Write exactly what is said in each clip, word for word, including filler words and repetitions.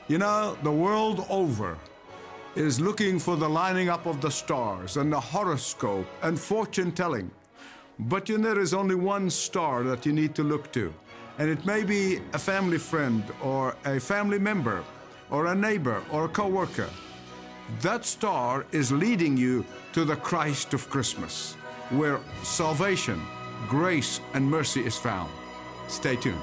You know, the world over is looking for the lining up of the stars and the horoscope and fortune telling. But you know, there is only one star that you need to look to. And it may be a family friend or a family member or a neighbor or a co-worker. That star is leading you to the Christ of Christmas, where salvation, grace, and mercy is found. Stay tuned.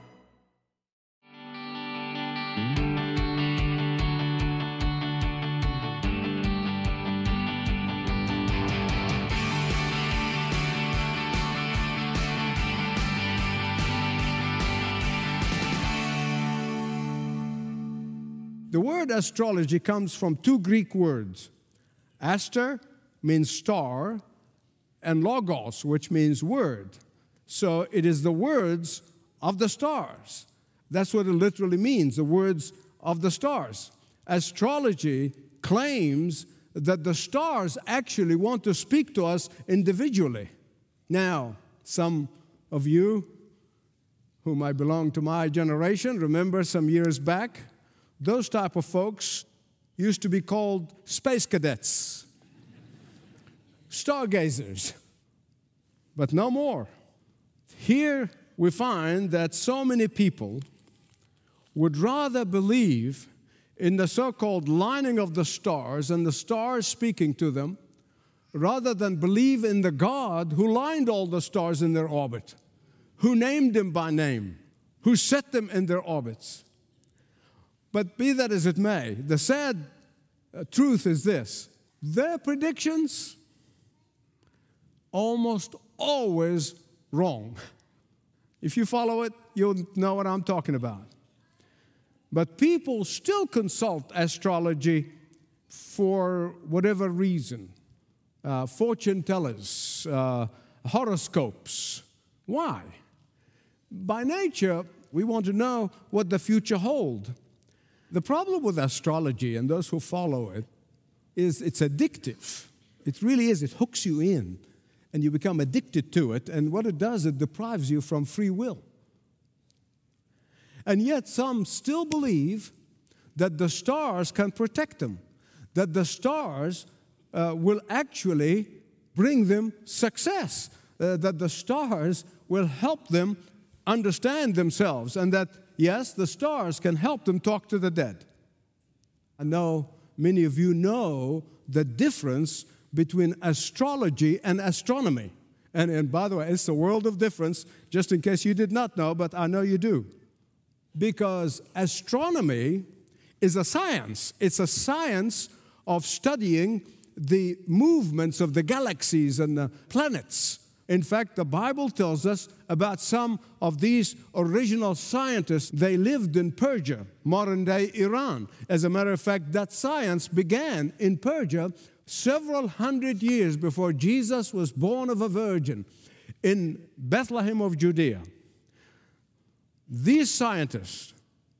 The word astrology comes from two Greek words. Aster means star, and logos, which means word. So it is the words of the stars. That's what it literally means, the words of the stars. Astrology claims that the stars actually want to speak to us individually. Now, some of you who might belong to my generation remember some years back, those type of folks used to be called space cadets, stargazers, but no more. Here we find that so many people would rather believe in the so-called lining of the stars and the stars speaking to them rather than believe in the God who lined all the stars in their orbit, who named them by name, who set them in their orbits. But be that as it may, the sad uh, truth is this. Their predictions almost always wrong. If you follow it, you'll know what I'm talking about. But people still consult astrology for whatever reason. Uh, fortune tellers, uh, horoscopes. Why? By nature, we want to know what the future holds. The problem with astrology and those who follow it is it's addictive. It really is. It hooks you in, and you become addicted to it. And what it does, it deprives you from free will. And yet some still believe that the stars can protect them, that the stars uh, will actually bring them success, uh, that the stars will help them understand themselves, and that yes, the stars can help them talk to the dead. I know many of you know the difference between astrology and astronomy. And, and by the way, it's a world of difference, just in case you did not know, but I know you do. Because astronomy is a science. It's a science of studying the movements of the galaxies and the planets. In fact, the Bible tells us about some of these original scientists. They lived in Persia, modern-day Iran. As a matter of fact, that science began in Persia several hundred years before Jesus was born of a virgin in Bethlehem of Judea. These scientists,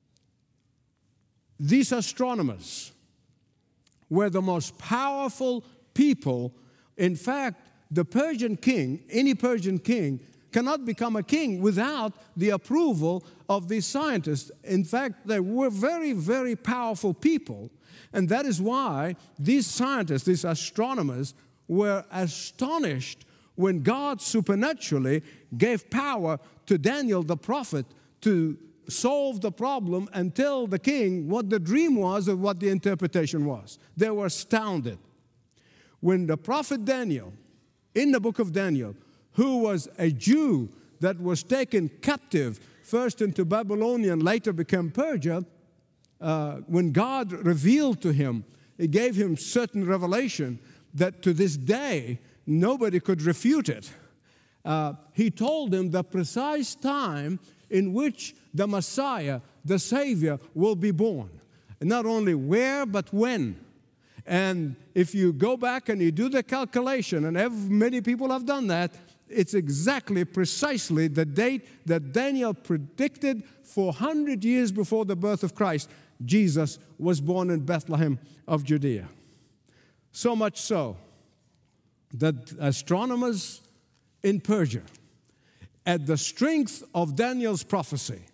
these astronomers, were the most powerful people. In fact, the Persian king, any Persian king, cannot become a king without the approval of these scientists. In fact, they were very, very powerful people. And that is why these scientists, these astronomers, were astonished when God supernaturally gave power to Daniel the prophet to solve the problem and tell the king what the dream was and what the interpretation was. They were astounded. When the prophet Daniel, in the book of Daniel, who was a Jew that was taken captive, first into Babylonia and later became Persia, uh, when God revealed to him, He gave him certain revelation that to this day, nobody could refute it. Uh, he told him the precise time in which the Messiah, the Savior, will be born. And not only where, but when. And if you go back and you do the calculation, and every, many people have done that, it's exactly, precisely the date that Daniel predicted four hundred years before the birth of Christ. Jesus was born in Bethlehem of Judea. So much so that astronomers in Persia, at the strength of Daniel's prophecy,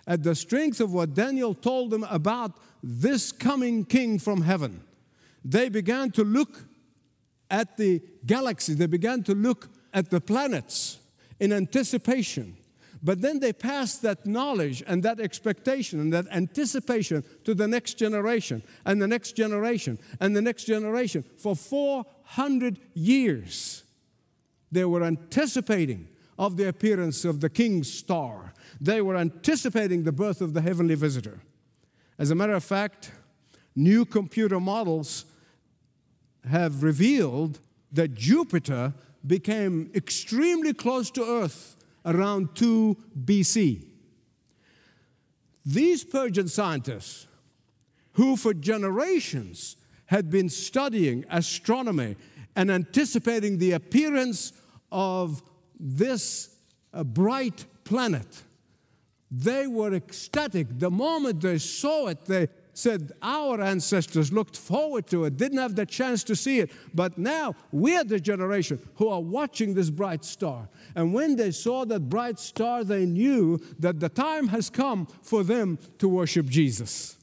at the strength of what Daniel told them about this coming king from heaven, they began to look at the galaxy. They began to look at the planets in anticipation. But then they passed that knowledge and that expectation and that anticipation to the next generation and the next generation and the next generation. For four hundred years, they were anticipating of the appearance of the king's star. They were anticipating the birth of the heavenly visitor. As a matter of fact, new computer models have revealed that Jupiter became extremely close to Earth around two B C. These Persian scientists, who for generations had been studying astronomy and anticipating the appearance of this uh, bright planet, they were ecstatic. The moment they saw it, they said, our ancestors looked forward to it, didn't have the chance to see it, but now we're the generation who are watching this bright star. And when they saw that bright star, they knew that the time has come for them to worship Jesus.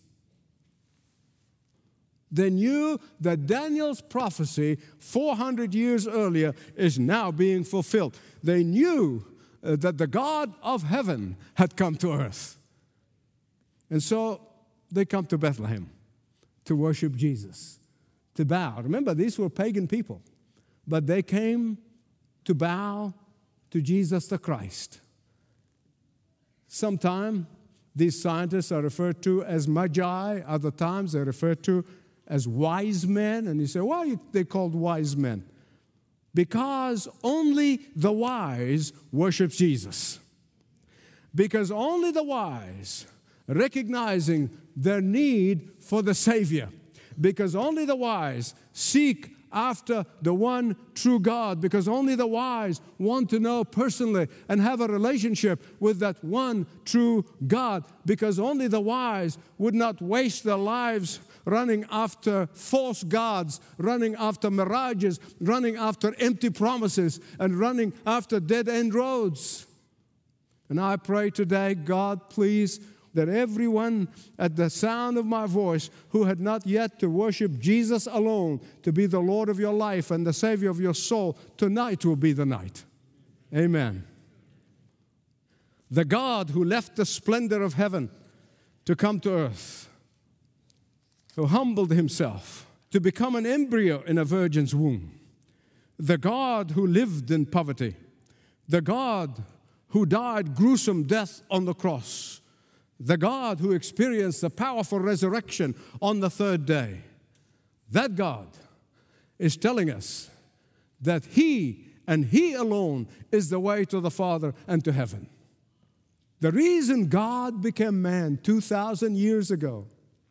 They knew that Daniel's prophecy four hundred years earlier is now being fulfilled. They knew uh, that the God of heaven had come to earth. And so they come to Bethlehem to worship Jesus, to bow. Remember, these were pagan people, but they came to bow to Jesus the Christ. Sometimes these scientists are referred to as magi. Other times they're referred to as wise men. And you say, why are they called wise men? Because only the wise worship Jesus. Because only the wise, recognizing their need for the Savior, because only the wise seek after the one true God, because only the wise want to know personally and have a relationship with that one true God, because only the wise would not waste their lives running after false gods, running after mirages, running after empty promises, and running after dead-end roads. And I pray today, God, please, that everyone at the sound of my voice who had not yet to worship Jesus alone, to be the Lord of your life and the Savior of your soul, tonight will be the night. Amen. The God who left the splendor of heaven to come to earth, who humbled himself to become an embryo in a virgin's womb, the God who lived in poverty, the God who died gruesome death on the cross, the God who experienced the powerful resurrection on the third day, that God is telling us that He and He alone is the way to the Father and to heaven. The reason God became man two thousand years ago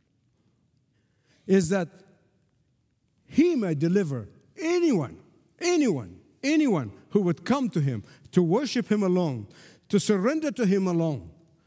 is that He may deliver anyone, anyone, anyone who would come to Him, to worship Him alone, to surrender to Him alone,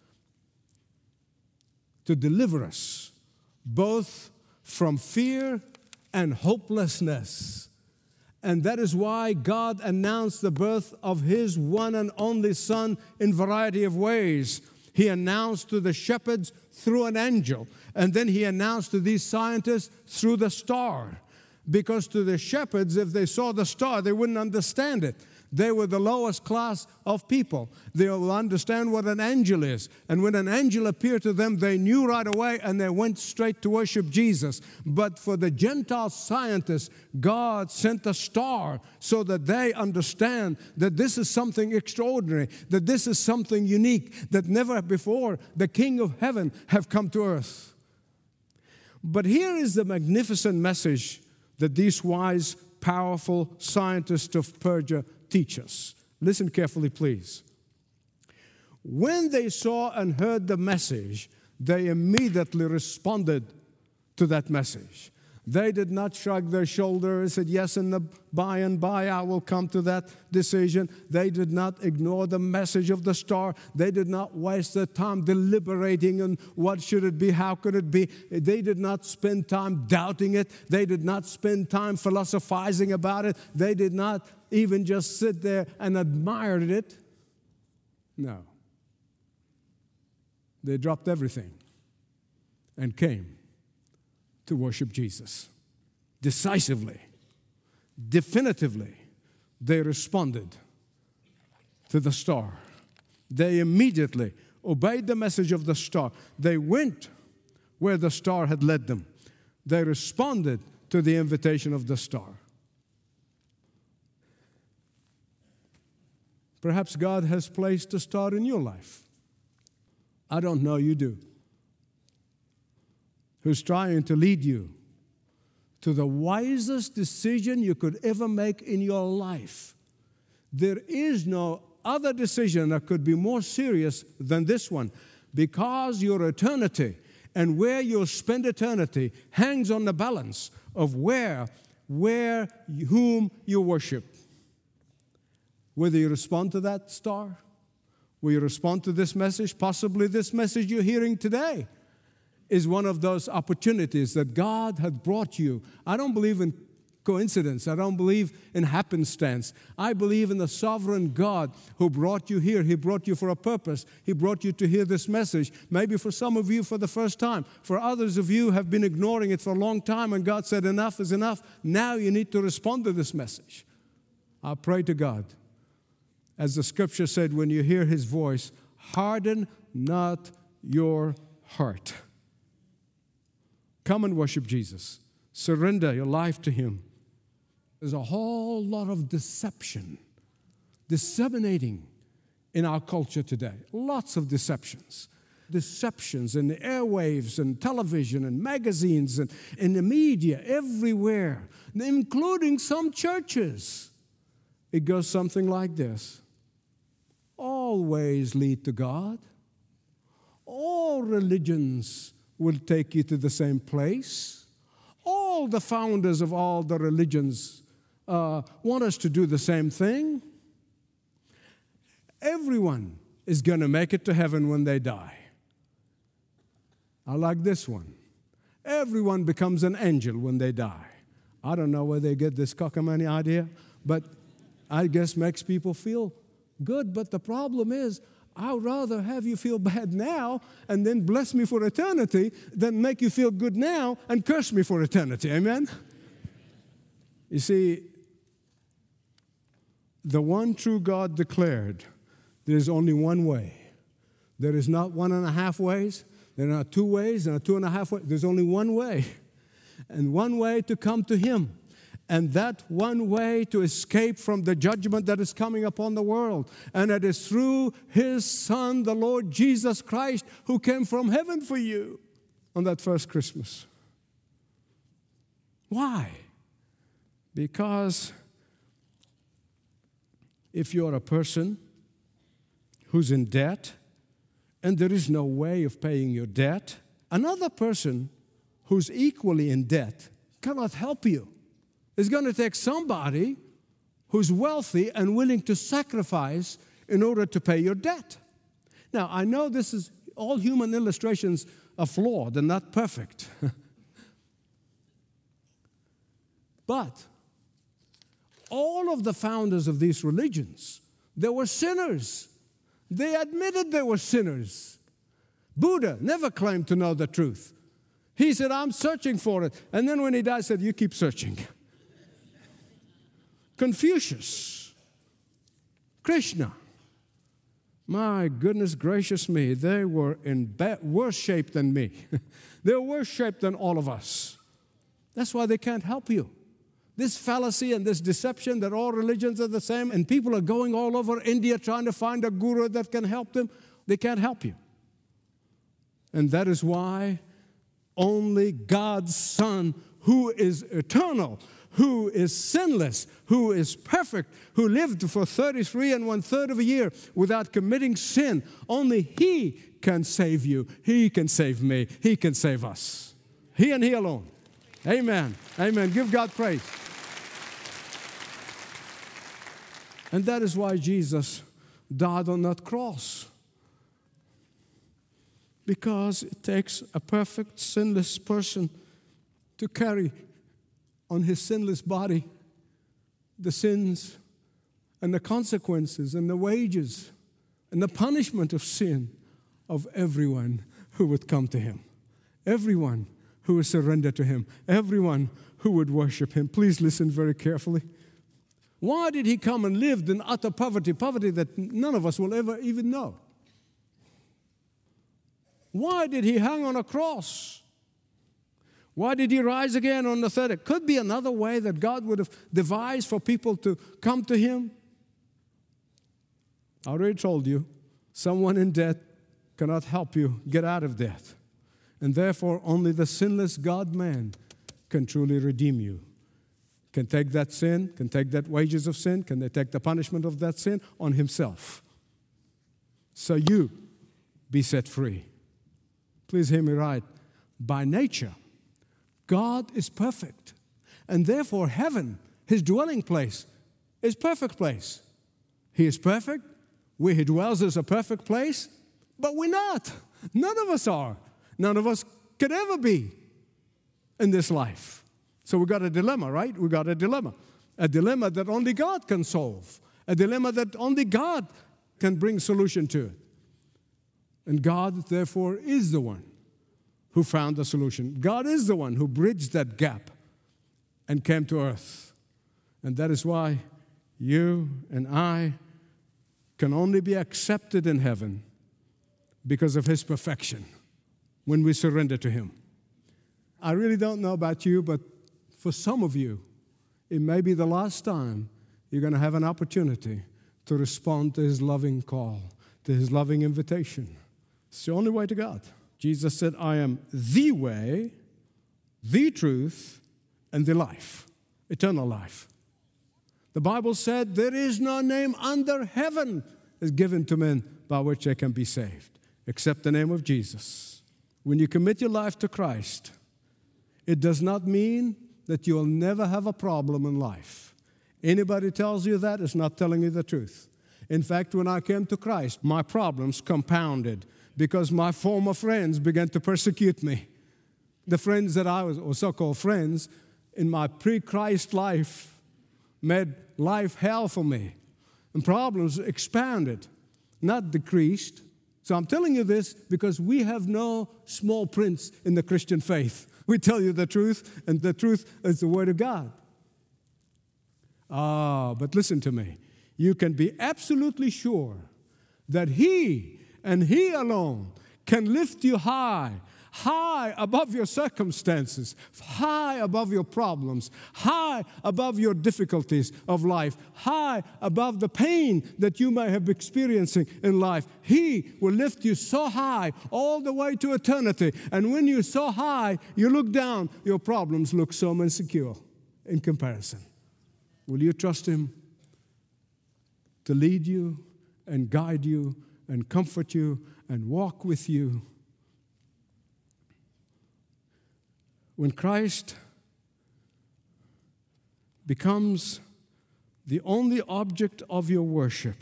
to deliver us both from fear and hopelessness. And that is why God announced the birth of His one and only Son in a variety of ways. He announced to the shepherds through an angel, and then He announced to these scientists through the star. Because to the shepherds, if they saw the star, they wouldn't understand it. They were the lowest class of people. They'll understand what an angel is. And when an angel appeared to them, they knew right away and they went straight to worship Jesus. But for the Gentile scientists, God sent a star so that they understand that this is something extraordinary, that this is something unique, that never before the King of Heaven have come to earth. But here is the magnificent message that these wise, powerful scientists of Persia teach us. Listen carefully, please. When they saw and heard the message, they immediately responded to that message. They did not shrug their shoulders and said, yes, in the by and by I will come to that decision. They did not ignore the message of the star. They did not waste their time deliberating on what should it be, how could it be. They did not spend time doubting it. They did not spend time philosophizing about it. They did not even just sit there and admire it. No. They dropped everything and came to worship Jesus. Decisively, definitively, they responded to the star. They immediately obeyed the message of the star. They went where the star had led them. They responded to the invitation of the star. Perhaps God has placed a star in your life. I don't know, you do. Who's trying to lead you to the wisest decision you could ever make in your life. There is no other decision that could be more serious than this one, because your eternity and where you'll spend eternity hangs on the balance of where, where, whom you worship. Whether you respond to that star, will you respond to this message? Possibly this message you're hearing today is one of those opportunities that God had brought you. I don't believe in coincidence. I don't believe in happenstance. I believe in the sovereign God who brought you here. He brought you for a purpose. He brought you to hear this message. Maybe for some of you for the first time. For others of you have been ignoring it for a long time, and God said enough is enough. Now you need to respond to this message. I pray to God, as the scripture said, when you hear His voice, harden not your heart. Come and worship Jesus. Surrender your life to Him. There's a whole lot of deception disseminating in our culture today. Lots of deceptions. Deceptions in the airwaves and television and magazines and in the media, everywhere, including some churches. It goes something like this. All ways lead to God. All religions will take you to the same place. All the founders of all the religions uh, want us to do the same thing. Everyone is going to make it to heaven when they die. I like this one. Everyone becomes an angel when they die. I don't know where they get this cockamamie idea, but I guess makes people feel good. But the problem is, I'd rather have you feel bad now and then bless me for eternity than make you feel good now and curse me for eternity. Amen? You see, the one true God declared there is only one way. There is not one and a half ways. There are not two ways. There are two and a half ways. There's only one way. And one way to come to Him. And that one way to escape from the judgment that is coming upon the world. And it is through His Son, the Lord Jesus Christ, who came from heaven for you on that first Christmas. Why? Because if you're a person who's in debt and there is no way of paying your debt, another person who's equally in debt cannot help you. It's going to take somebody who's wealthy and willing to sacrifice in order to pay your debt. Now, I know this is, all human illustrations are flawed and not perfect. But all of the founders of these religions, they were sinners. They admitted they were sinners. Buddha never claimed to know the truth. He said, I'm searching for it. And then when he died, he said, you keep searching. Confucius, Krishna, my goodness gracious me, they were in bad, worse shape than me. They were worse shape than all of us. That's why they can't help you. This fallacy and this deception that all religions are the same and people are going all over India trying to find a guru that can help them, they can't help you. And that is why only God's Son, who is eternal, who is sinless, who is perfect, who lived for thirty-three and one-third of a year without committing sin. Only He can save you. He can save me. He can save us. He and He alone. Amen. Amen. Give God praise. And that is why Jesus died on that cross. Because it takes a perfect, sinless person to carry on His sinless body the sins and the consequences and the wages and the punishment of sin of everyone who would come to him, everyone who would surrender to him, everyone who would worship him. Please listen very carefully. Why did he come and live in utter poverty, poverty that none of us will ever even know? Why did he hang on a cross? Why did he rise again on the third? It could be another way that God would have devised for people to come to him. I already told you, someone in debt cannot help you get out of debt. And therefore, only the sinless God-man can truly redeem you. Can take that sin, can take that wages of sin, can they take the punishment of that sin on himself. So you be set free. Please hear me right. By nature, God is perfect. And therefore, heaven, his dwelling place, is perfect place. He is perfect. Where he dwells is a perfect place. But we're not. None of us are. None of us could ever be in this life. So we got a dilemma, right? We got a dilemma. A dilemma that only God can solve. A dilemma that only God can bring solution to it. And God, therefore, is the one who found the solution. God is the one who bridged that gap and came to earth. And that is why you and I can only be accepted in heaven because of his perfection when we surrender to him. I really don't know about you, but for some of you, it may be the last time you're going to have an opportunity to respond to his loving call, to his loving invitation. It's the only way to God. Jesus said, I am the way, the truth, and the life, eternal life. The Bible said there is no name under heaven is given to men by which they can be saved, except the name of Jesus. When you commit your life to Christ, it does not mean that you'll never have a problem in life. Anybody tells you that is not telling you the truth. In fact, when I came to Christ, my problems compounded because my former friends began to persecute me. The friends that I was, or so-called friends, in my pre-Christ life made life hell for me. And problems expanded, not decreased. So I'm telling you this because we have no small prints in the Christian faith. We tell you the truth, and the truth is the Word of God. Ah, but listen to me. You can be absolutely sure that He and He alone can lift you high, high above your circumstances, high above your problems, high above your difficulties of life, high above the pain that you may have been experiencing in life. He will lift you so high all the way to eternity. And when you're so high, you look down, your problems look so insecure in comparison. Will you trust Him to lead you and guide you and comfort you and walk with you? When Christ becomes the only object of your worship,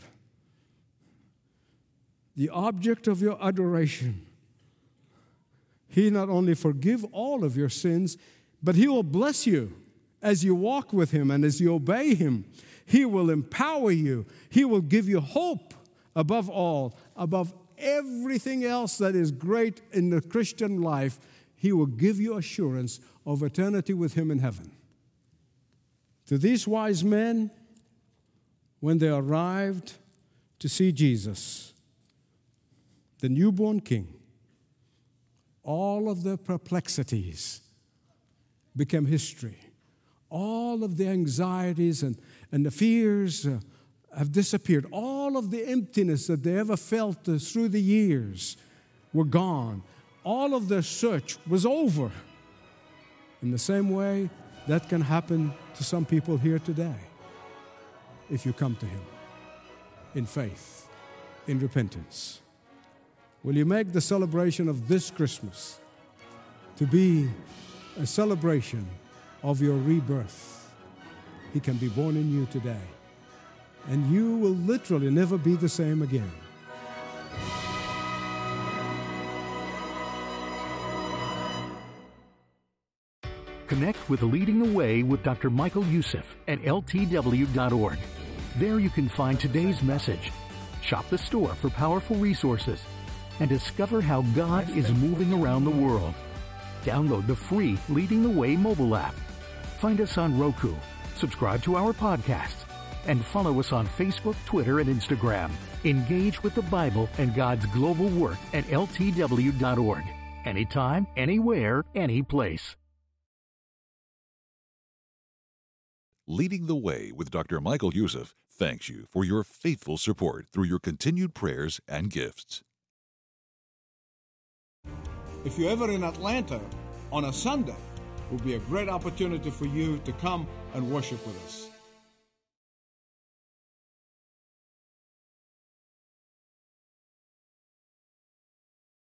the object of your adoration, He not only forgives all of your sins, but He will bless you as you walk with Him and as you obey Him. He will empower you. He will give you hope above all, above everything else that is great in the Christian life. He will give you assurance of eternity with Him in heaven. To these wise men, when they arrived to see Jesus, the newborn King, all of their perplexities became history. All of the anxieties and, and the fears uh, have disappeared. All of the emptiness that they ever felt uh, through the years were gone. All of their search was over. In the same way, that can happen to some people here today if you come to Him in faith, in repentance. Will you make the celebration of this Christmas to be a celebration of your rebirth? He can be born in you today, and you will literally never be the same again. Connect with Leading the Way with Doctor Michael Youssef at L T W dot org. There you can find today's message, shop the store for powerful resources, and discover how God is moving around the world. Download the free Leading the Way mobile app. Find us on Roku, subscribe to our podcast, and follow us on Facebook, Twitter, and Instagram. Engage with the Bible and God's global work at L T W dot org. Anytime, anywhere, any place. Leading the Way with Doctor Michael Youssef thanks you for your faithful support through your continued prayers and gifts. If you're ever in Atlanta on a Sunday, it will be a great opportunity for you to come and worship with us.